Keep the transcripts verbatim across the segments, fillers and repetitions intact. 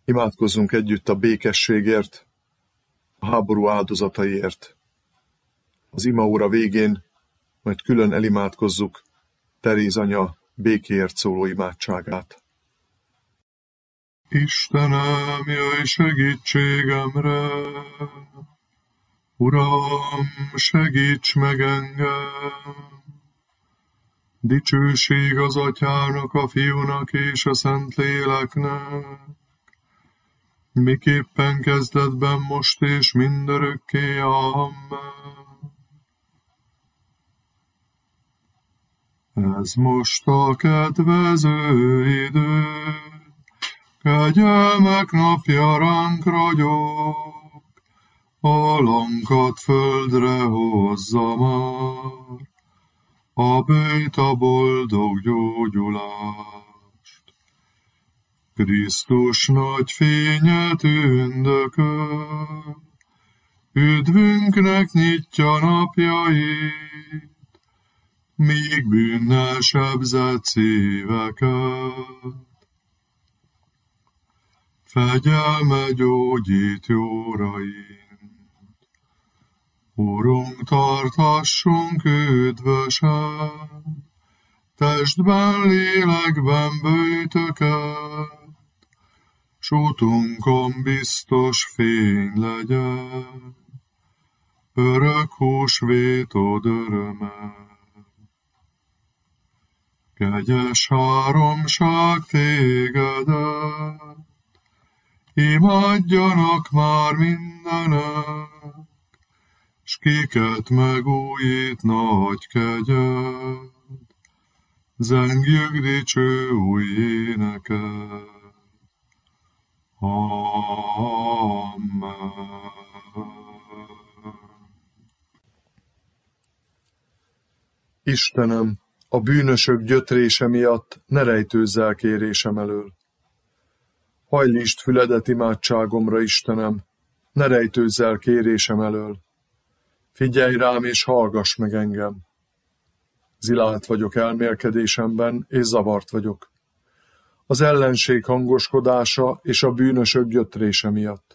Imádkozzunk együtt a békességért, a háború áldozataiért. Az imaóra végén majd külön elimádkozzuk Teréz anya békéért szóló imádságát. Istenem, jöjj segítségemre! Uram, segíts meg engem! Dicsőség az Atyának, a Fiúnak és a Szentléleknek, miképpen kezdetben, most és mindörökké. Amen. Ez most a kedvező idő, kegyelmek napja ránk ragyog, alankat földre hozza már, a bőjt a boldog gyógyulást. Krisztus nagy fénye tündököl, üdvünknek nyitja napjait, míg bűnnel sebzett szíveket. Fegyelme gyógyít jóraint. Urunk, tartassunk üdvösen, testben, lélekben bőjtöket, s útunkon biztos fény legyen, örök húsvétod öröme. Kegyes háromság tégedet, imádjanak már mindenek, s kiket megújít nagy kegyed, zengjük dicső új éneket. Amen. Istenem, a bűnösök gyötrése miatt ne rejtőzz el kérésem elől. Hajlítsd füledet imádságomra, Istenem, ne rejtőzz el kérésem elől. Figyelj rám és hallgass meg engem. Zilált vagyok elmélkedésemben, és zavart vagyok. Az ellenség hangoskodása és a bűnösök gyötrése miatt.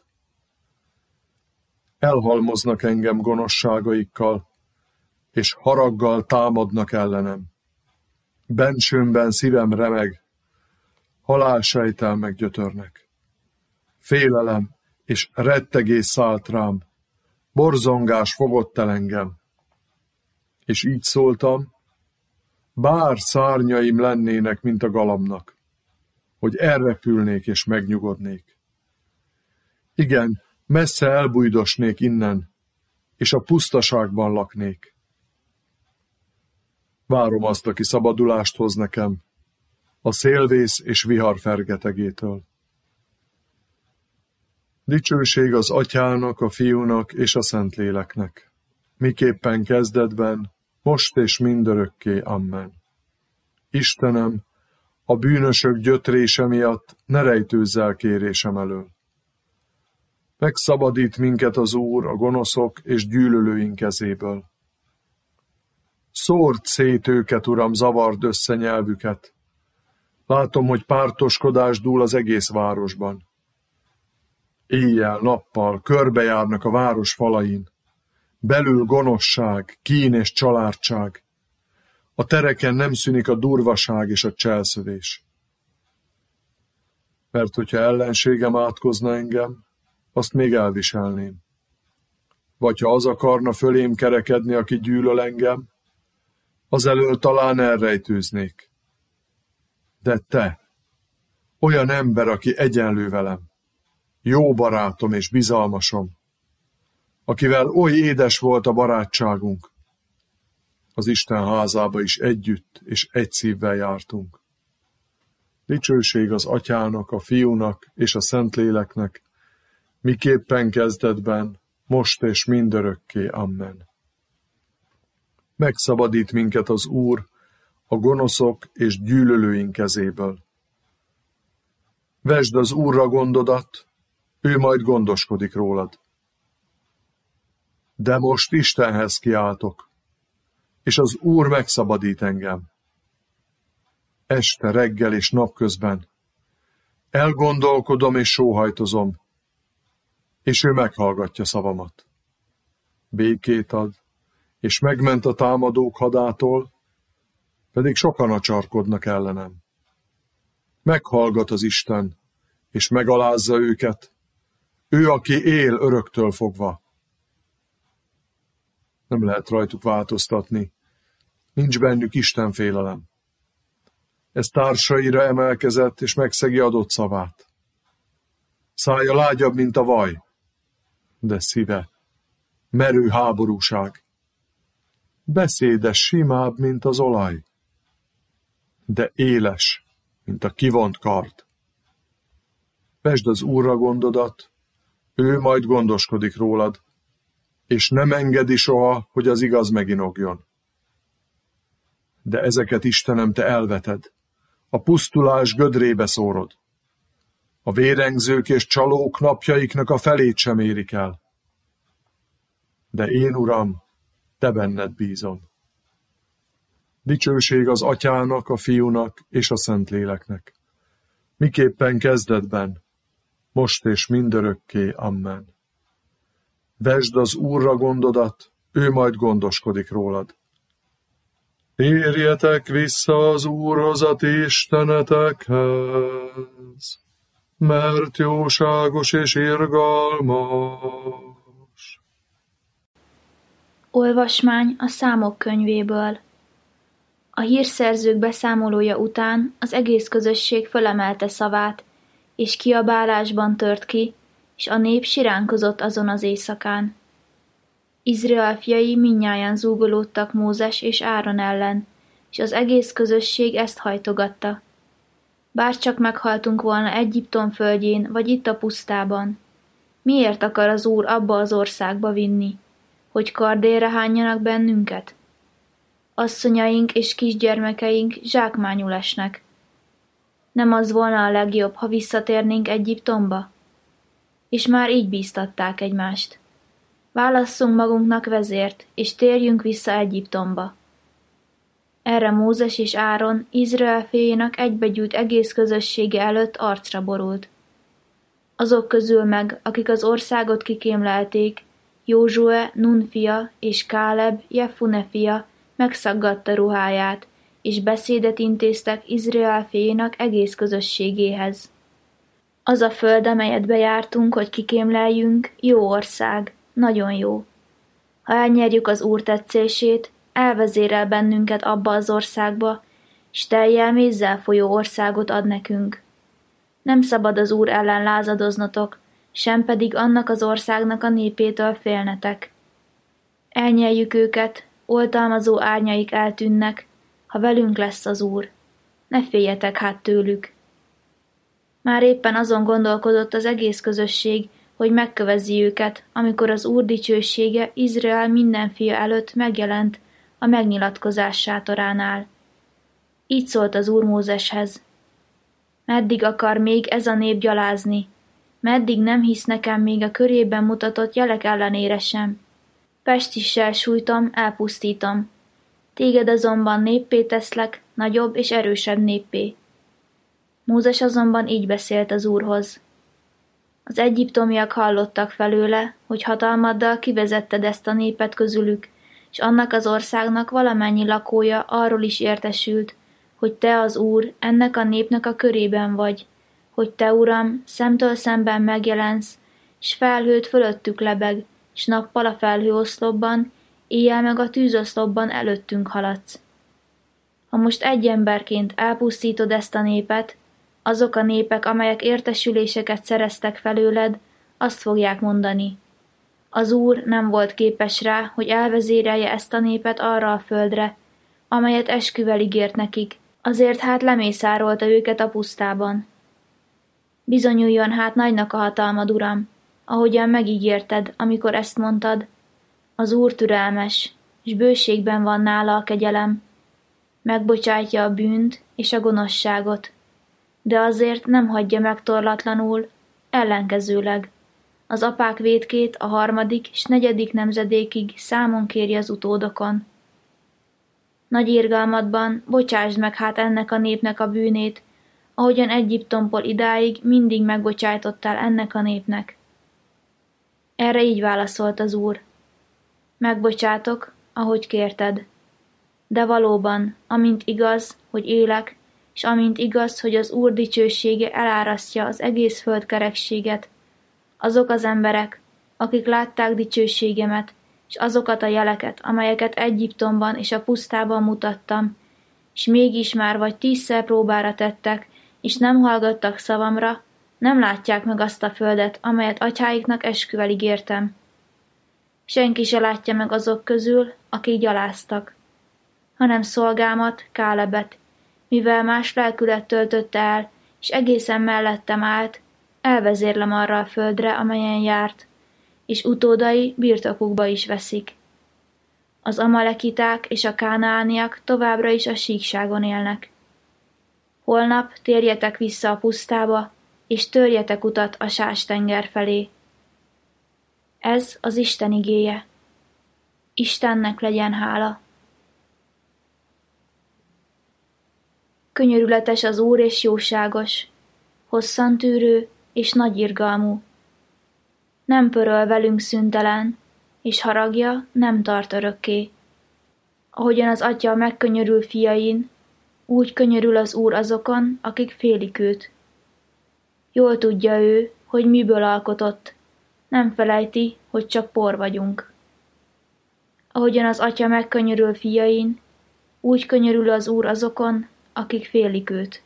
Elhalmoznak engem gonoszságaikkal, és haraggal támadnak ellenem. Bensőmben szívem remeg, halálsejtelmek gyötörnek. Félelem és rettegés szállt rám, borzongás fogott el engem. És így szóltam, bár szárnyaim lennének, mint a galambnak, hogy elrepülnék és megnyugodnék. Igen, messze elbújdosnék innen, és a pusztaságban laknék. Várom azt, aki szabadulást hoz nekem, a szélvész és vihar fergetegétől. Dicsőség az Atyának, a Fiúnak és a Szentléleknek, miképpen kezdetben, most és mindörökké. Amen. Istenem, a bűnösök gyötrése miatt ne rejtőzz el kérésem elől. Megszabadít minket az Úr a gonoszok és gyűlölőink kezéből. Szórd szét őket, Uram, zavard össze nyelvüket. Látom, hogy pártoskodás dúl az egész városban. Éjjel-nappal körbejárnak a város falain. Belül gonoszság, kín és családság. A tereken nem szűnik a durvaság és a cselszövés. Mert hogyha ellenségem átkozna engem, azt még elviselném. Vagy ha az akarna fölém kerekedni, aki gyűlöl engem, azelől talán elrejtőznék. De te, olyan ember, aki egyenlő velem, jó barátom és bizalmasom, akivel oly édes volt a barátságunk, az Isten házába is együtt és egy szívvel jártunk. Dicsőség az Atyának, a Fiúnak és a Szentléleknek, miképpen kezdetben, most és mindörökké. Amen. Megszabadít minket az Úr a gonoszok és gyűlölőink kezéből. Vesd az Úrra gondodat, ő majd gondoskodik rólad. De most Istenhez kiáltok, és az Úr megszabadít engem. Este, reggel és napközben Elgondolkodom és sóhajtozom, és ő meghallgatja szavamat. Békét ad, és megment a támadók hadától, pedig sokan acsarkodnak ellenem. Meghallgat az Isten, és megalázza őket, ő, aki él öröktől fogva. Nem lehet rajtuk változtatni, nincs bennük Isten félelem. Ez társaira emelkezett, és megszegi adott szavát. Szája lágyabb, mint a vaj, de szíve merő háborúság. Beszéde simább, mint az olaj, de éles, mint a kivont kard. Vesd az Úrra gondodat, ő majd gondoskodik rólad, és nem engedi soha, hogy az igaz meginogjon. De ezeket, Istenem, te elveted, a pusztulás gödrébe szórod. A vérengzők és csalók napjaiknak a felét sem érik el. De én, Uram, te benned bízom. Dicsőség az Atyának, a Fiúnak és a Szentléleknek. Miképpen kezdetben, most és mindörökké. Amen. Vesd az Úrra gondodat, ő majd gondoskodik rólad. Térjetek vissza az Úrhoz, a ti istenetekhez, mert jóságos és irgalmas. Olvasmány a Számok könyvéből. A hírszerzők beszámolója után az egész közösség fölemelte szavát, és kiabálásban tört ki, és a nép siránkozott azon az éjszakán. Izrael fiai mindnyájan zúgolódtak Mózes és Áron ellen, és az egész közösség ezt hajtogatta. Bárcsak meghaltunk volna Egyiptom földjén, vagy itt a pusztában. Miért akar az Úr abba az országba vinni? Hogy kardérre hányjanak bennünket? Asszonyaink és kisgyermekeink zsákmányul esnek. Nem az volna a legjobb, ha visszatérnénk Egyiptomba? És már így bíztatták egymást. Válasszunk magunknak vezért, és térjünk vissza Egyiptomba. Erre Mózes és Áron, Izrael fiainak egybegyűlt egész közössége előtt arcra borult. Azok közül meg, akik az országot kikémlelték, Józsue, Nun fia, és Káleb, Jefune fia, megszaggatta ruháját, és beszédet intéztek Izrael fiainak egész közösségéhez. Az a föld, amelyet bejártunk, hogy kikémleljünk, jó ország, nagyon jó. Ha elnyerjük az Úr tetszését, elvezérel bennünket abba az országba, s tellyel mézzel folyó országot ad nekünk. Nem szabad az Úr ellen lázadoznotok, sem pedig annak az országnak a népétől félnetek. Elnyeljük őket, oltalmazó árnyaik eltűnnek, ha velünk lesz az Úr. Ne féljetek hát tőlük. Már éppen azon gondolkodott az egész közösség, hogy megkövezi őket, amikor az Úr dicsősége Izrael minden fia előtt megjelent a megnyilatkozás sátoránál. Így szólt az Úr Mózeshez: Meddig akar még ez a nép gyalázni? Meddig nem hisz nekem még a körében mutatott jelek ellenére sem? Pestissel sújtom, elpusztítom. Téged azonban néppé teszlek, nagyobb és erősebb néppé. Mózes azonban így beszélt az Úrhoz: Az egyiptomiak hallottak felőle, hogy hatalmaddal kivezetted ezt a népet közülük, és annak az országnak valamennyi lakója arról is értesült, hogy te az Úr ennek a népnek a körében vagy, hogy te, Uram, szemtől szemben megjelensz, s felhőt fölöttük lebeg, s nappal a felhőoszlopban, éjjel meg a tűzoszlopban előttünk haladsz. Ha most egy emberként elpusztítod ezt a népet, azok a népek, amelyek értesüléseket szereztek felőled, azt fogják mondani: Az Úr nem volt képes rá, hogy elvezérelje ezt a népet arra a földre, amelyet esküvel ígért nekik, azért hát lemészárolta őket a pusztában. Bizonyuljon hát nagynak a hatalmad, Uram, ahogyan megígérted, amikor ezt mondtad: Az Úr türelmes, s bőségben van nála a kegyelem, megbocsátja a bűnt és a gonoszságot, de azért nem hagyja megtorlatlanul, ellenkezőleg az apák vétkét a harmadik és negyedik nemzedékig számon kéri az utódokon. Nagy irgalmadban bocsásd meg hát ennek a népnek a bűnét, ahogyan Egyiptomból idáig mindig megbocsájtottál ennek a népnek. Erre így válaszolt az Úr: megbocsátok, ahogy kérted. De valóban, amint igaz, hogy élek, és amint igaz, hogy az Úr dicsősége elárasztja az egész földkerekséget, azok az emberek, akik látták dicsőségemet, és azokat a jeleket, amelyeket Egyiptomban és a pusztában mutattam, és mégis már vagy tízszer próbára tettek, és nem hallgattak szavamra, nem látják meg azt a földet, amelyet atyáiknak esküvel ígértem. Senki se látja meg azok közül, akik gyaláztak, hanem szolgámat, Kálebet, mivel más lelkület töltötte el, és egészen mellettem állt, elvezérlem arra a földre, amelyen járt, és utódai birtokukba is veszik. Az amalekiták és a kánaániak továbbra is a síkságon élnek. Holnap térjetek vissza a pusztába, és törjetek utat a Sástenger felé. Ez az Isten igéje. Istennek legyen hála. Könyörületes az Úr és jóságos, hosszantűrő és nagyirgalmú. Nem pöröl velünk szüntelen, és haragja nem tart örökké. Ahogyan az Atya megkönyörül fiain, úgy könyörül az Úr azokon, akik félik őt. Jól tudja ő, hogy miből alkotott, nem felejti, hogy csak por vagyunk. Ahogyan az Atya megkönyörül fiain, úgy könyörül az Úr azokon, akik félik őt.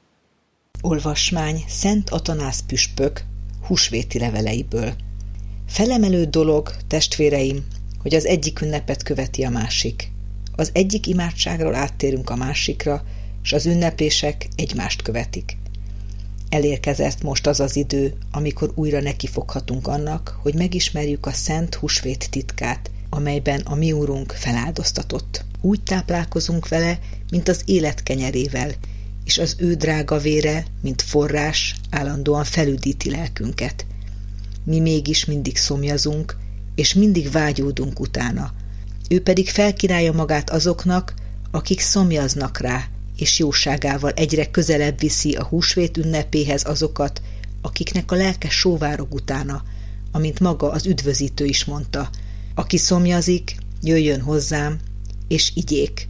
Olvasmány Szent Atanász püspök húsvéti leveleiből. Felemelő dolog, testvéreim, hogy az egyik ünnepet követi a másik. Az egyik imádságról áttérünk a másikra, és az ünneplések egymást követik. Elérkezett most az az idő, amikor újra nekifoghatunk annak, hogy megismerjük a szent húsvét titkát, amelyben a mi Úrunk feláldoztatott. Úgy táplálkozunk vele, mint az élet kenyerével, és az ő drága vére, mint forrás, állandóan felüdíti lelkünket. Mi mégis mindig szomjazunk, és mindig vágyódunk utána. Ő pedig felkínálja magát azoknak, akik szomjaznak rá, és jóságával egyre közelebb viszi a húsvét ünnepéhez azokat, akiknek a lelke sóvárog utána, amint maga az üdvözítő is mondta: aki szomjazik, jöjjön hozzám, és igyék.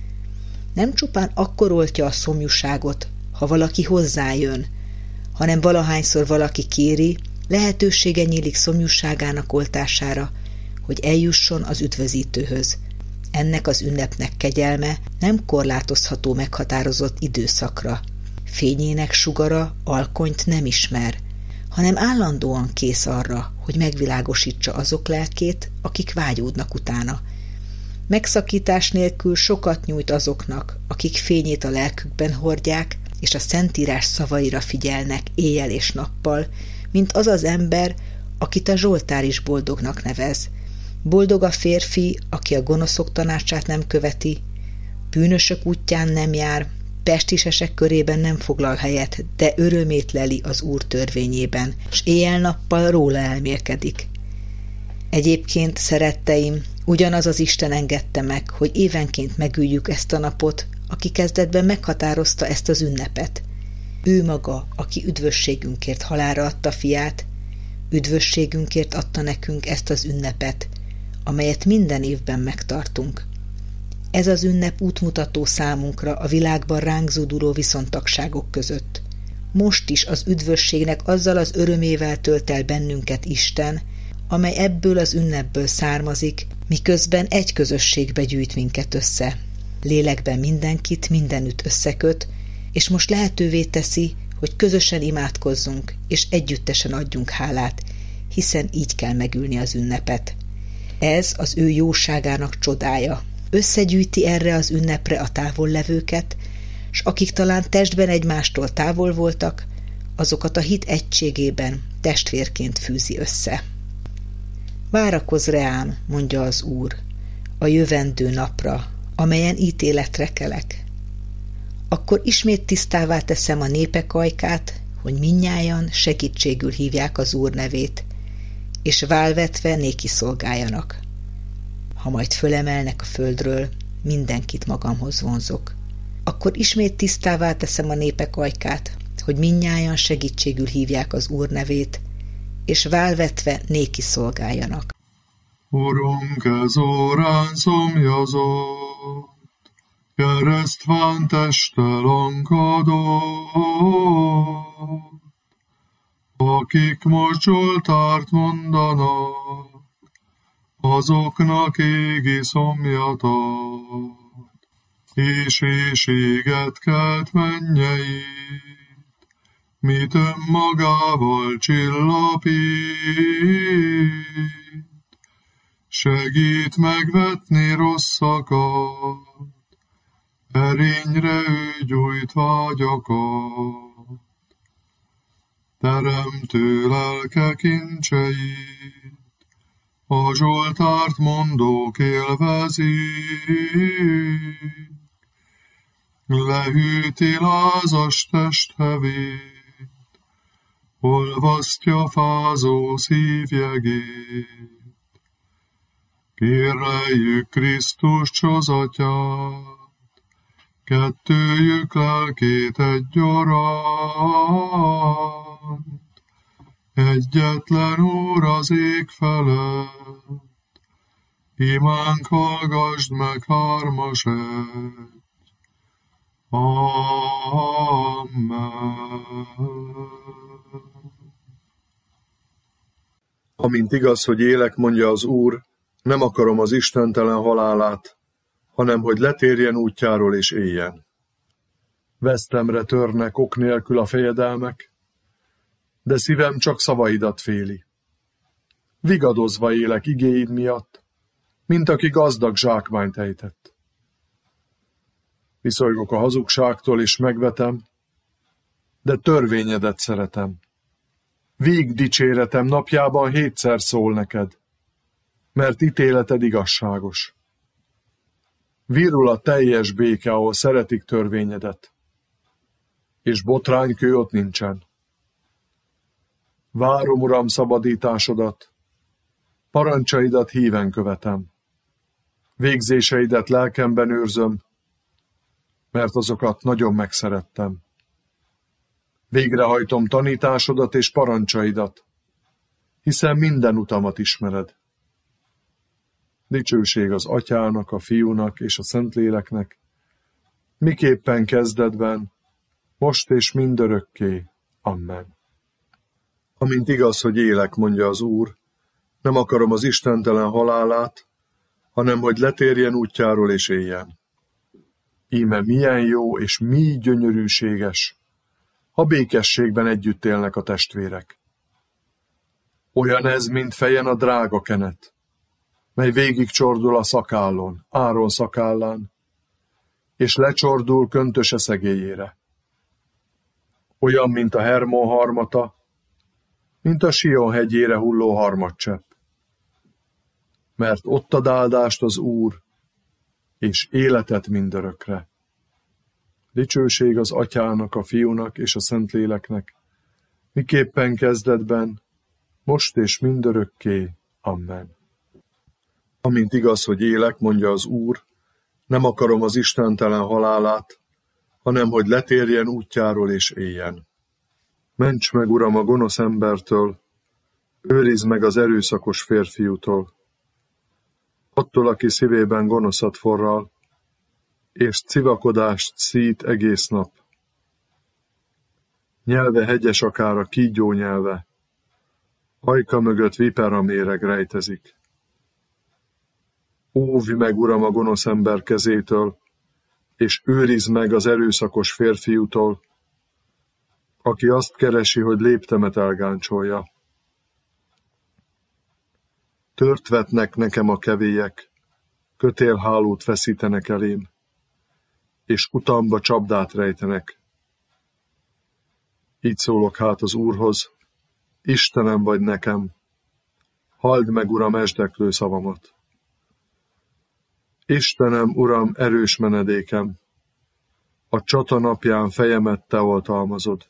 Nem csupán akkor oltja a szomjúságot, ha valaki hozzájön, hanem valahányszor valaki kéri, lehetősége nyílik szomjúságának oltására, hogy eljusson az üdvözítőhöz. Ennek az ünnepnek kegyelme nem korlátozható meghatározott időszakra. Fényének sugara alkonyt nem ismer, hanem állandóan kész arra, hogy megvilágosítsa azok lelkét, akik vágyódnak utána. Megszakítás nélkül sokat nyújt azoknak, akik fényét a lelkükben hordják, és a Szentírás szavaira figyelnek éjjel és nappal, mint az az ember, akit a Zsoltár is boldognak nevez. Boldog a férfi, aki a gonoszok tanácsát nem követi, bűnösök útján nem jár, pestisesek körében nem foglal helyet, de örömét leli az Úr törvényében, s éjjel-nappal róla elmélkedik. Egyébként, szeretteim, ugyanaz az Isten engedte meg, hogy évenként megüljük ezt a napot, aki kezdetben meghatározta ezt az ünnepet. Ő maga, aki üdvösségünkért halálra adta fiát, üdvösségünkért adta nekünk ezt az ünnepet, amelyet minden évben megtartunk. Ez az ünnep útmutató számunkra a világban ránk zúduló viszontagságok között. Most is az üdvösségnek azzal az örömével tölt el bennünket Isten, amely ebből az ünnepből származik, miközben egy közösségbe gyűjt minket össze. Lélekben mindenkit mindenütt összeköt, és most lehetővé teszi, hogy közösen imádkozzunk, és együttesen adjunk hálát, hiszen így kell megülni az ünnepet. Ez az ő jóságának csodája. Összegyűjti erre az ünnepre a távollevőket, s akik talán testben egymástól távol voltak, azokat a hit egységében testvérként fűzi össze. Várakozz reám, mondja az Úr, a jövendő napra, amelyen ítéletre kelek. Akkor ismét tisztává teszem a népek ajkát, hogy mindnyájan segítségül hívják az Úr nevét, és válvetve néki szolgáljanak. Ha majd fölemelnek a földről, mindenkit magamhoz vonzok. akkor ismét tisztává teszem a népek ajkát, hogy mindnyájan segítségül hívják az Úr nevét, és válvetve néki szolgáljanak. Urunk, ez órán szomjazott, keresztván testtel ankadott, akik most Zsoltárt mondanak, azoknak égi szomjatat, és éjséget kelt mennyeit, mit önmagával csillapít, segít megvetni rosszakat, erényre ő gyújt vágyakat. Teremtő lelke kincseit, a Zsoltárt mondók élvezik, lehűti lázas testhevét, olvasztja fázó szívjegét. Kéreljük Krisztus csozatját, kettőjük lelkét egyaránt, egyetlen Úr az ég felett, imánk hallgasd meg hármas egy. Amen. Amint igaz, hogy élek, mondja az Úr, nem akarom az istentelen halálát, hanem hogy letérjen útjáról és éljen. Vesztemre törnek ok nélkül a fejedelmek, de szívem csak szavaidat féli. Vigadozva élek igéid miatt, mint aki gazdag zsákmányt ejtett. Viszolygok a hazugságtól és megvetem, de törvényedet szeretem. Vég dicséretem napjában hétszer szól neked, mert ítéleted igazságos. Virul a teljes béke, ahol szeretik törvényedet, és botránykő ott nincsen. Várom, Uram, szabadításodat, parancsaidat híven követem. Végzéseidet lelkemben őrzöm, mert azokat nagyon megszerettem. Végrehajtom tanításodat és parancsaidat, hiszen minden utamat ismered. Dicsőség az Atyának, a Fiúnak és a Szentléleknek, miképpen kezdetben, most és mindörökké. Amen. Amint igaz, hogy élek, mondja az Úr, nem akarom az istentelen halálát, hanem hogy letérjen útjáról és éljen. Íme milyen jó és mi gyönyörűséges, ha békességben együtt élnek a testvérek. Olyan ez, mint fejen a drága kenet, mely végig csordul a szakállon, Áron szakállán, és lecsordul köntöse szegélyére. Olyan, mint a Hermon harmata, mint a Sion hegyére hulló harmadcsepp. Mert ott ad áldást az Úr, és életet mindörökre. Dicsőség az Atyának, a Fiúnak és a Szentléleknek, miképpen kezdetben, most és mindörökké. Amen. Amint igaz, hogy élek, mondja az Úr, nem akarom az istentelen halálát, hanem hogy letérjen útjáról és éljen. Ments meg, Uram, a gonosz embertől, őrizd meg az erőszakos férfiútól, attól, aki szívében gonoszat forral, és civakodást szít egész nap. Nyelve hegyes akár a kígyó nyelve, ajka mögött vipera méreg rejtezik. Óvj meg, Uram, a gonosz ember kezétől, és őrizd meg az erőszakos férfiútól, aki azt keresi, hogy léptemet elgáncsolja. Tört vetnek nekem a kevélyek, kötélhálót feszítenek elém, és utamba csapdát rejtenek. Így szólok hát az Úrhoz, Istenem vagy nekem, halld meg, Uram, esdeklő szavamat. Istenem, Uram, erős menedékem, a csata napján fejemet te oltalmazod.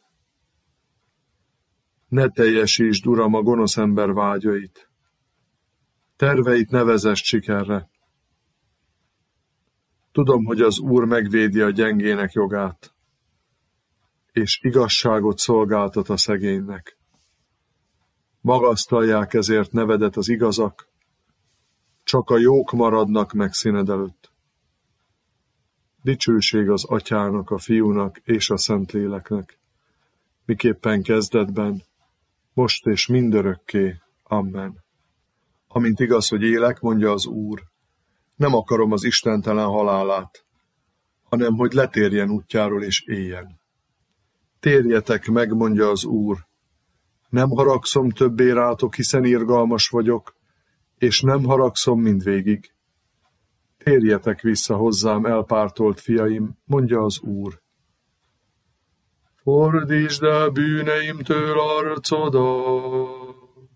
Ne teljesítsd, Uram, a gonosz ember vágyait, terveit ne vezess sikerre. Tudom, hogy az Úr megvédi a gyengének jogát, és igazságot szolgáltat a szegénynek. Magasztalják ezért nevedet az igazak, csak a jók maradnak meg színed előtt. Dicsőség az Atyának, a Fiúnak és a Szentléleknek, miképpen kezdetben, most és mindörökké. Amen. Amint igaz, hogy élek, mondja az Úr, nem akarom az istentelen halálát, hanem hogy letérjen útjáról és éljen. Térjetek meg, mondja az Úr, nem haragszom többé rátok, hiszen irgalmas vagyok, és nem haragszom mindvégig. Térjetek vissza hozzám, elpártolt fiaim, mondja az Úr. Fordítsd el bűneimtől arcodat,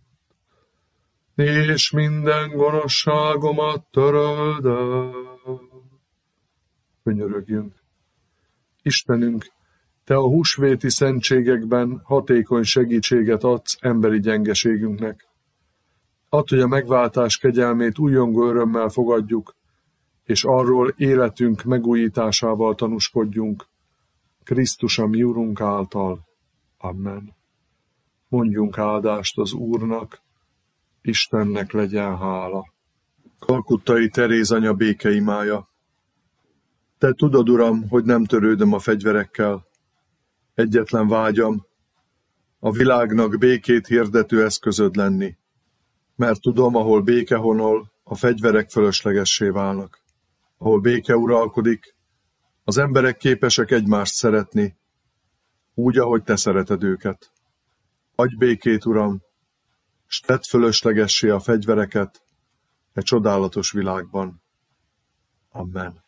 és minden gonoszságomat töröld el. Könyörögjünk. Istenünk, Te a húsvéti szentségekben hatékony segítséget adsz emberi gyengeségünknek. Add, hogy a megváltás kegyelmét újongó örömmel fogadjuk, és arról életünk megújításával tanúskodjunk, Krisztus a mi Urunk által. Amen. Mondjunk áldást az Úrnak, Istennek legyen hála. Kalkuttai Teréz anya békeimája. Te tudod, Uram, hogy nem törődöm a fegyverekkel. Egyetlen vágyam, a világnak békét hirdető eszközöd lenni, mert tudom, ahol béke honol, a fegyverek fölöslegessé válnak. Ahol béke uralkodik, az emberek képesek egymást szeretni, úgy, ahogy te szereted őket. Adj békét, Uram, s tedd fölöslegessé a fegyvereket e csodálatos világban. Amen.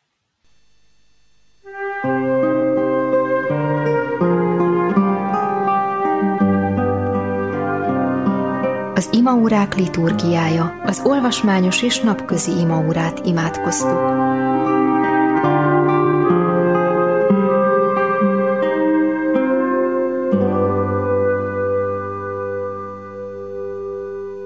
Az imaórák liturgiája, az olvasmányos és napközi imaórát imádkoztuk.